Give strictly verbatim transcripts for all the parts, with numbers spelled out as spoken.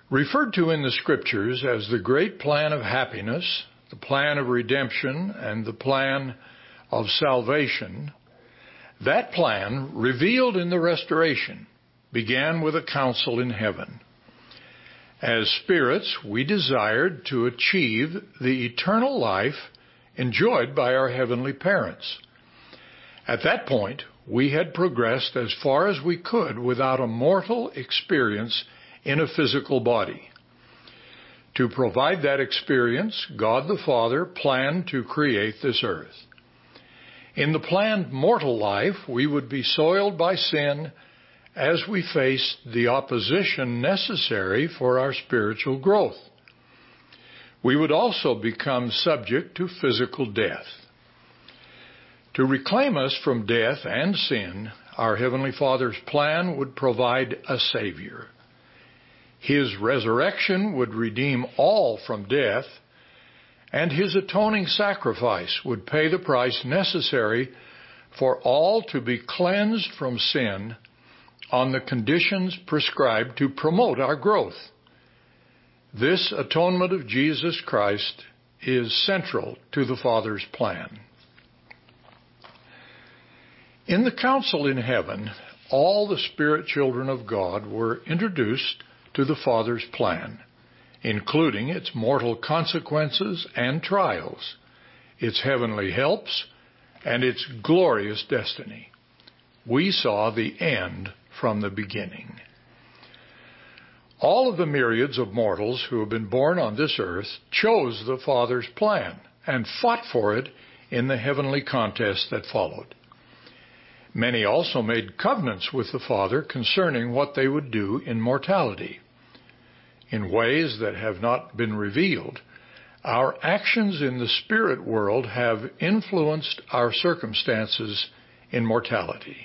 Referred to in the Scriptures as the great plan of happiness, the plan of redemption, and the plan of salvation, that plan, revealed in the restoration, began with a council in heaven. As spirits, we desired to achieve the eternal life enjoyed by our heavenly parents. At that point, we had progressed as far as we could without a mortal experience in a physical body. To provide that experience, God the Father planned to create this earth. In the planned mortal life, we would be soiled by sin as we faced the opposition necessary for our spiritual growth. We would also become subject to physical death. To reclaim us from death and sin, our Heavenly Father's plan would provide a Savior. His resurrection would redeem all from death, and His atoning sacrifice would pay the price necessary for all to be cleansed from sin on the conditions prescribed to promote our growth. This atonement of Jesus Christ is central to the Father's plan. In the council in heaven, all the spirit children of God were introduced to the Father's plan, including its mortal consequences and trials, its heavenly helps, and its glorious destiny. We saw the end from the beginning. All of the myriads of mortals who have been born on this earth chose the Father's plan and fought for it in the heavenly contest that followed. Many also made covenants with the Father concerning what they would do in mortality. In ways that have not been revealed, our actions in the spirit world have influenced our circumstances in mortality.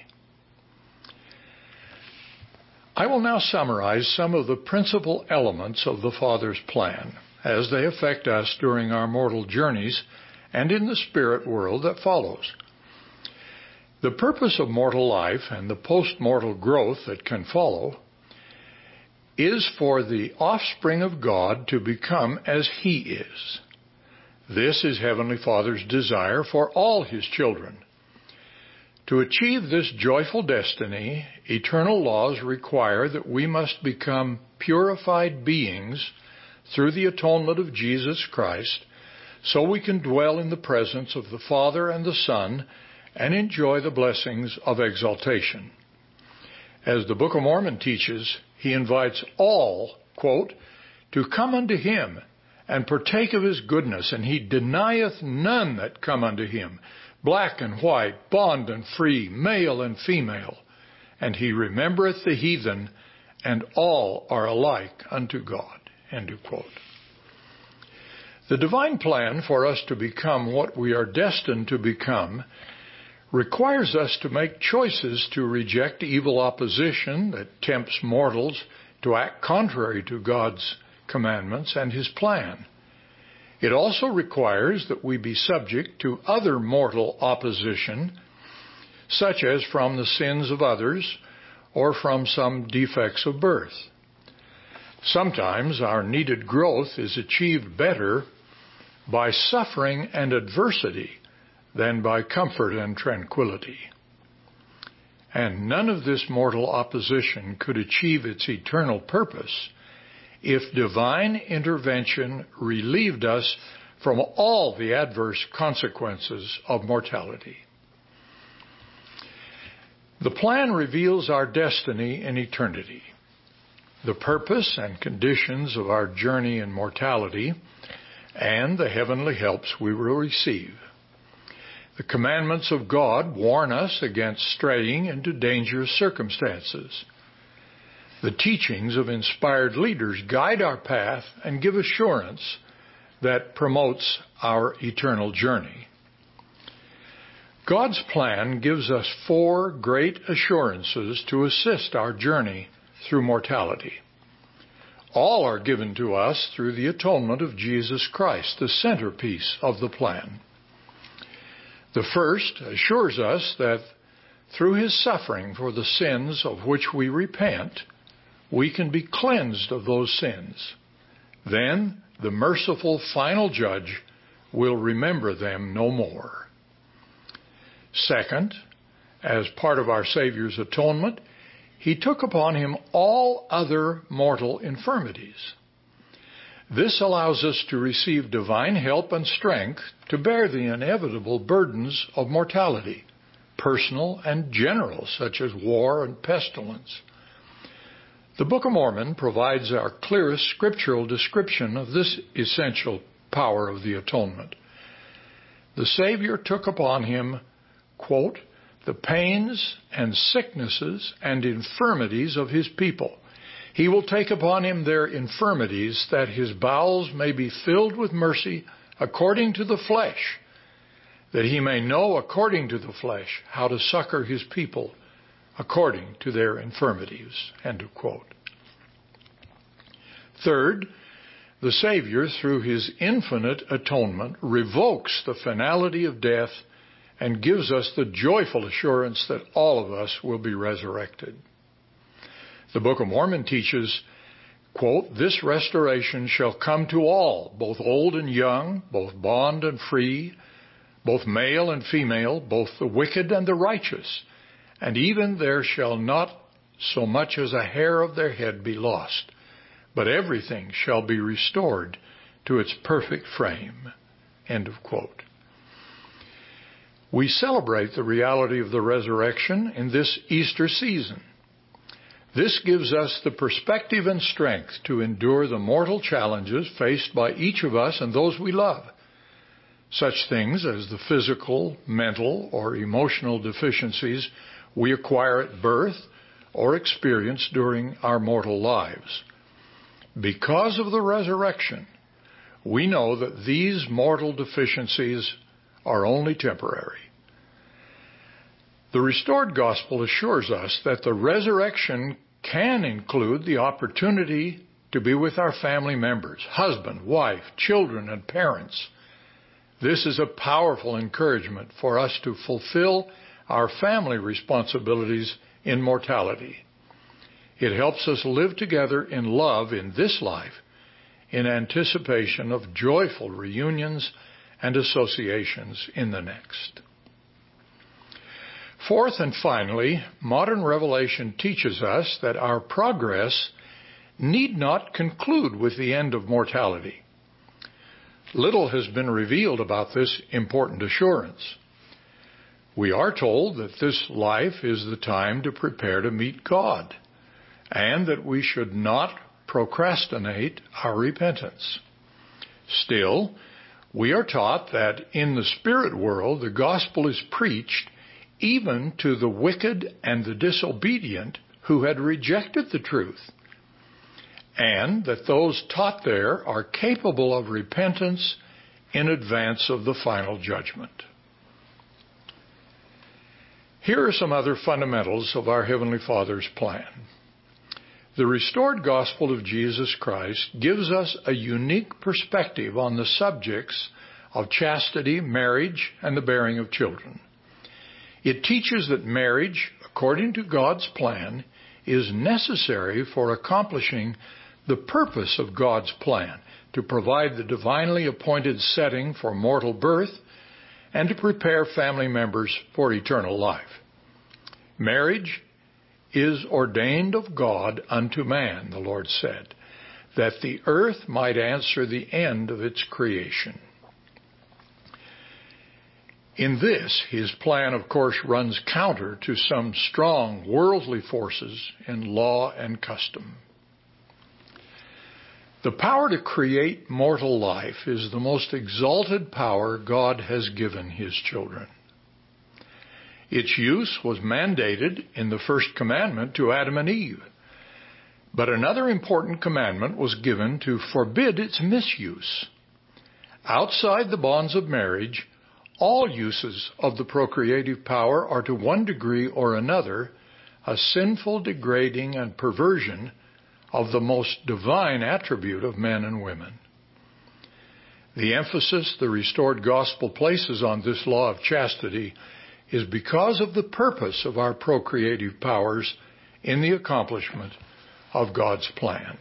I will now summarize some of the principal elements of the Father's plan as they affect us during our mortal journeys and in the spirit world that follows. The purpose of mortal life and the post-mortal growth that can follow is for the offspring of God to become as He is. This is Heavenly Father's desire for all His children. To achieve this joyful destiny, eternal laws require that we must become purified beings through the atonement of Jesus Christ, so we can dwell in the presence of the Father and the Son and enjoy the blessings of exaltation. As the Book of Mormon teaches, He invites all, quote, to come unto Him and partake of His goodness, and He denieth none that come unto Him, black and white, bond and free, male and female. And He remembereth the heathen, and all are alike unto God. End of quote. The divine plan for us to become what we are destined to become requires us to make choices to reject evil opposition that tempts mortals to act contrary to God's commandments and His plan. It also requires that we be subject to other mortal opposition, such as from the sins of others or from some defects of birth. Sometimes our needed growth is achieved better by suffering and adversity than by comfort and tranquility. And none of this mortal opposition could achieve its eternal purpose if divine intervention relieved us from all the adverse consequences of mortality. The plan reveals our destiny in eternity, the purpose and conditions of our journey in mortality, and the heavenly helps we will receive. The commandments of God warn us against straying into dangerous circumstances. The teachings of inspired leaders guide our path and give assurance that promotes our eternal journey. God's plan gives us four great assurances to assist our journey through mortality. All are given to us through the atonement of Jesus Christ, the centerpiece of the plan. The first assures us that through His suffering for the sins of which we repent, we can be cleansed of those sins. Then the merciful final judge will remember them no more. Second, as part of our Savior's atonement, he took upon him all other mortal infirmities. This allows us to receive divine help and strength to bear the inevitable burdens of mortality, personal and general, such as war and pestilence. The Book of Mormon provides our clearest scriptural description of this essential power of the atonement. The Savior took upon him, quote, the pains and sicknesses and infirmities of his people. He will take upon him their infirmities, that his bowels may be filled with mercy according to the flesh, that he may know according to the flesh how to succor his people according to their infirmities. End of quote. Third, the Savior, through his infinite atonement, revokes the finality of death and gives us the joyful assurance that all of us will be resurrected. The Book of Mormon teaches, quote, this restoration shall come to all, both old and young, both bond and free, both male and female, both the wicked and the righteous, and even there shall not so much as a hair of their head be lost, but everything shall be restored to its perfect frame. End of quote. We celebrate the reality of the resurrection in this Easter season. This gives us the perspective and strength to endure the mortal challenges faced by each of us and those we love, such things as the physical, mental, or emotional deficiencies we acquire at birth or experience during our mortal lives. Because of the resurrection, we know that these mortal deficiencies are only temporary. The restored gospel assures us that the resurrection can include the opportunity to be with our family members, husband, wife, children, and parents. This is a powerful encouragement for us to fulfill our family responsibilities in mortality. It helps us live together in love in this life, in anticipation of joyful reunions and associations in the next. Fourth and finally, modern revelation teaches us that our progress need not conclude with the end of mortality. Little has been revealed about this important assurance. We are told that this life is the time to prepare to meet God, and that we should not procrastinate our repentance. Still, we are taught that in the spirit world the gospel is preached even to the wicked and the disobedient who had rejected the truth, and that those taught there are capable of repentance in advance of the final judgment. Here are some other fundamentals of our Heavenly Father's plan. The restored gospel of Jesus Christ gives us a unique perspective on the subjects of chastity, marriage, and the bearing of children. It teaches that marriage, according to God's plan, is necessary for accomplishing the purpose of God's plan, to provide the divinely appointed setting for mortal birth and to prepare family members for eternal life. Marriage is ordained of God unto man, the Lord said, that the earth might answer the end of its creation. In this, his plan, of course, runs counter to some strong worldly forces in law and custom. The power to create mortal life is the most exalted power God has given his children. Its use was mandated in the first commandment to Adam and Eve, but another important commandment was given to forbid its misuse. Outside the bonds of marriage, all uses of the procreative power are to one degree or another a sinful degrading and perversion of the most divine attribute of men and women. The emphasis the restored gospel places on this law of chastity is because of the purpose of our procreative powers in the accomplishment of God's plan.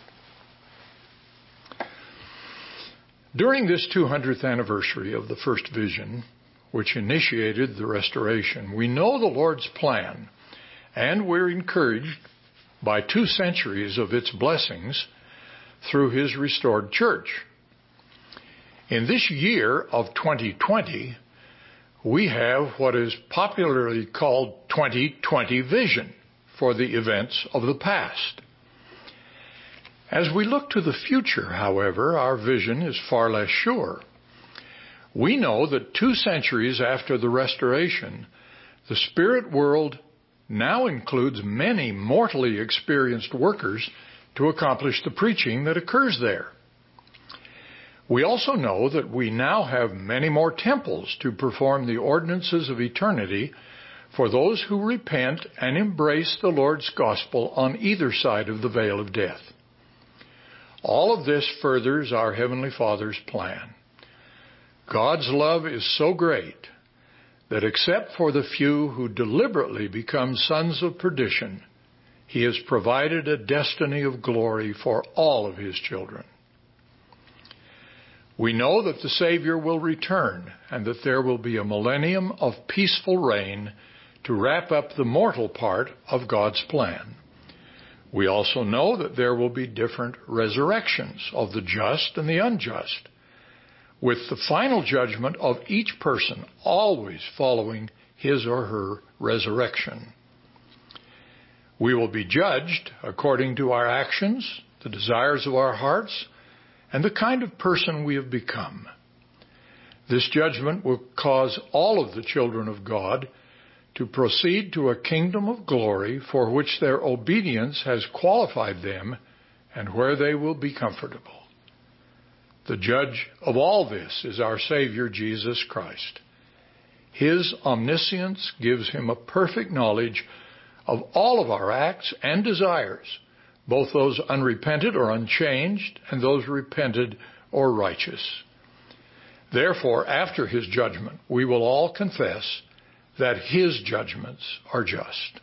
During this two hundredth anniversary of the first vision, which initiated the restoration, we know the Lord's plan, and we're encouraged by two centuries of its blessings through His restored church. In this year of twenty twenty, we have what is popularly called twenty twenty vision for the events of the past. As we look to the future, however, our vision is far less sure. We know that two centuries after the restoration, the spirit world now includes many mortally experienced workers to accomplish the preaching that occurs there. We also know that we now have many more temples to perform the ordinances of eternity for those who repent and embrace the Lord's gospel on either side of the veil of death. All of this furthers our Heavenly Father's plan. God's love is so great that except for the few who deliberately become sons of perdition, He has provided a destiny of glory for all of His children. We know that the Savior will return and that there will be a millennium of peaceful reign to wrap up the mortal part of God's plan. We also know that there will be different resurrections of the just and the unjust, with the final judgment of each person always following his or her resurrection. We will be judged according to our actions, the desires of our hearts, and the kind of person we have become. This judgment will cause all of the children of God to proceed to a kingdom of glory for which their obedience has qualified them and where they will be comfortable. The judge of all this is our Savior, Jesus Christ. His omniscience gives Him a perfect knowledge of all of our acts and desires, both those unrepented or unchanged and those repented or righteous. Therefore, after His judgment, we will all confess that His judgments are just.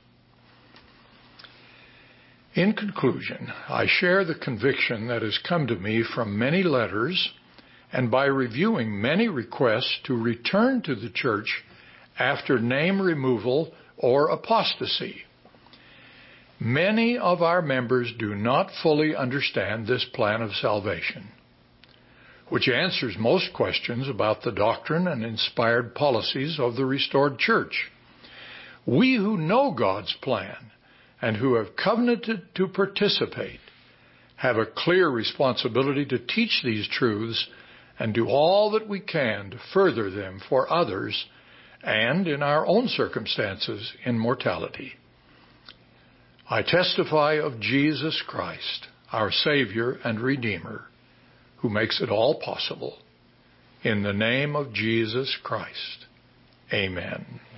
In conclusion, I share the conviction that has come to me from many letters and by reviewing many requests to return to the church after name removal or apostasy. Many of our members do not fully understand this plan of salvation, which answers most questions about the doctrine and inspired policies of the restored church. We who know God's plan and who have covenanted to participate have a clear responsibility to teach these truths and do all that we can to further them for others and, in our own circumstances, in mortality. I testify of Jesus Christ, our Savior and Redeemer, who makes it all possible. In the name of Jesus Christ, amen.